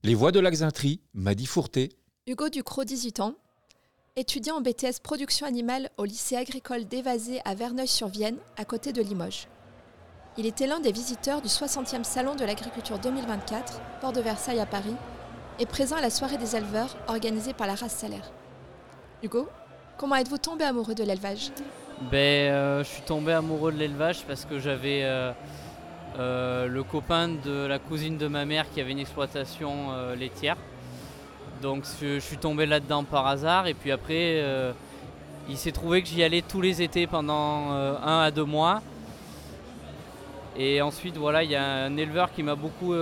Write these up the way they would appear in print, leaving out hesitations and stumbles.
Les voix de la Xainterie, Madi Fourté. Hugo Ducrot, 18 ans, étudiant en BTS Production Animale au lycée agricole d'Évasé à Verneuil-sur-Vienne, à côté de Limoges. Il était l'un des visiteurs du 60e Salon de l'Agriculture 2024, Porte de Versailles à Paris, et présent à la soirée des éleveurs organisée par la race Salaire. Hugo, comment êtes-vous tombé amoureux de l'élevage ? Je suis tombé amoureux de l'élevage parce que j'avais le copain de la cousine de ma mère qui avait une exploitation laitière. Donc je suis tombé là-dedans par hasard et puis après il s'est trouvé que j'y allais tous les étés pendant 1 à 2 mois. Et ensuite voilà, il y a un éleveur qui m'a beaucoup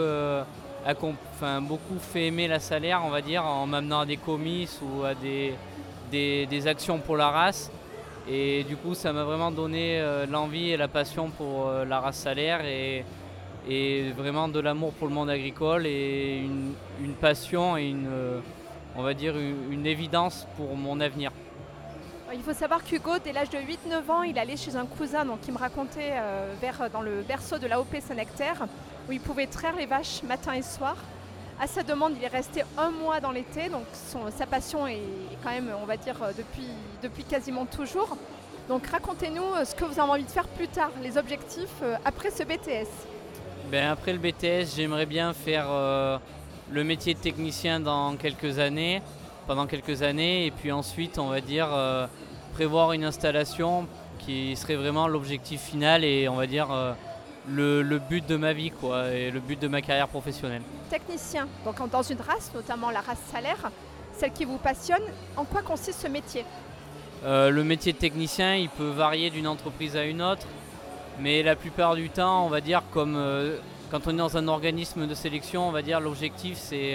fait aimer la Salaire, on va dire, en m'amenant à des comices ou à des actions pour la race. Et du coup ça m'a vraiment donné l'envie et la passion pour la race Salaire et vraiment de l'amour pour le monde agricole et une passion et une évidence pour mon avenir. Il faut savoir qu'Hugo, dès l'âge de 8-9 ans, il allait chez un cousin qui me racontait dans le berceau de l'AOP Saint-Nectaire où il pouvait traire les vaches matin et soir. À sa demande, il est resté 1 mois dans l'été, donc sa passion est quand même, on va dire, depuis quasiment toujours. Donc racontez-nous ce que vous avez envie de faire plus tard, les objectifs après ce BTS. Après le BTS, j'aimerais bien faire le métier de technicien pendant quelques années, et puis ensuite, on va dire, prévoir une installation qui serait vraiment l'objectif final et on va dire le but de ma vie, quoi, et le but de ma carrière professionnelle. Technicien, donc dans une race, notamment la race Salaire, celle qui vous passionne, en quoi consiste ce métier ? Le métier de technicien, il peut varier d'une entreprise à une autre, mais la plupart du temps, on va dire, comme quand on est dans un organisme de sélection, on va dire l'objectif c'est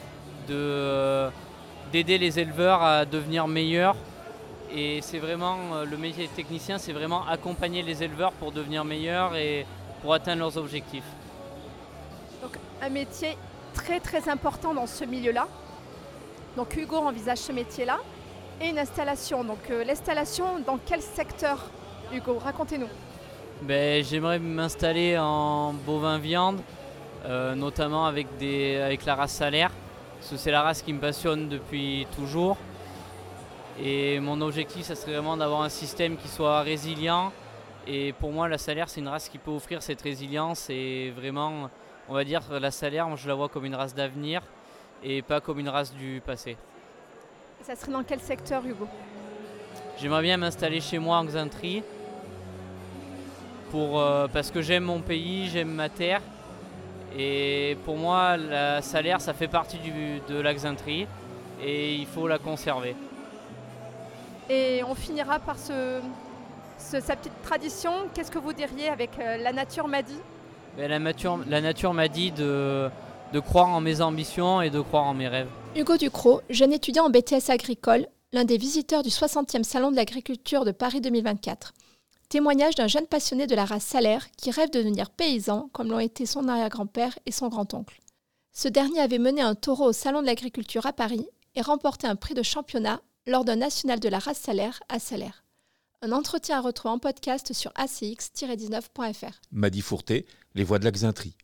d'aider les éleveurs à devenir meilleurs. Et c'est vraiment, le métier de technicien, c'est vraiment accompagner les éleveurs pour devenir meilleurs et pour atteindre leurs objectifs. Donc un métier très très important dans ce milieu-là. Donc Hugo envisage ce métier-là et une installation. Donc l'installation dans quel secteur, Hugo ? Racontez-nous. J'aimerais m'installer en bovin-viande, notamment avec la race Salaire, parce que c'est la race qui me passionne depuis toujours. Et mon objectif, ça serait vraiment d'avoir un système qui soit résilient. Et pour moi, la Salaire, c'est une race qui peut offrir cette résilience. Et vraiment, on va dire, la Salaire, moi, je la vois comme une race d'avenir et pas comme une race du passé. Ça serait dans quel secteur, Hugo ? J'aimerais bien m'installer chez moi en Xainterie parce que j'aime mon pays, j'aime ma terre. Et pour moi, la Salaire, ça fait partie de la Xainterie et il faut la conserver. Et on finira par sa petite tradition. Qu'est-ce que vous diriez avec la nature m'a dit ? La nature m'a dit de croire en mes ambitions et de croire en mes rêves. Hugo Ducrot, jeune étudiant en BTS agricole, l'un des visiteurs du 60e Salon de l'Agriculture de Paris 2024. Témoignage d'un jeune passionné de la race Salaire qui rêve de devenir paysan comme l'ont été son arrière-grand-père et son grand-oncle. Ce dernier avait mené un taureau au Salon de l'Agriculture à Paris et remporté un prix de championnat lors d'un national de la race Salaire à Salaire. Un entretien à retrouver en podcast sur acx-19.fr. Madi Fourté, les voix de la Xainterie.